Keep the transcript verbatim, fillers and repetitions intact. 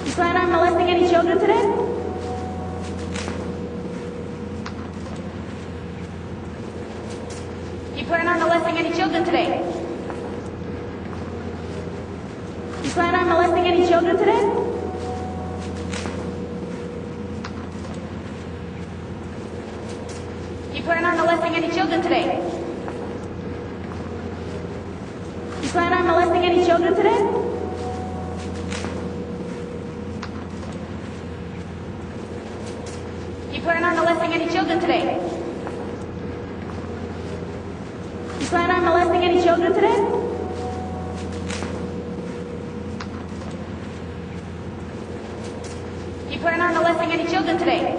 You plan on molesting any children today? You plan on molesting any children today? You plan on molesting any children today? You plan on molesting any children today? You plan on molesting any children today? You plan on molesting any children today? You plan on molesting any children today? You plan on molesting any children today?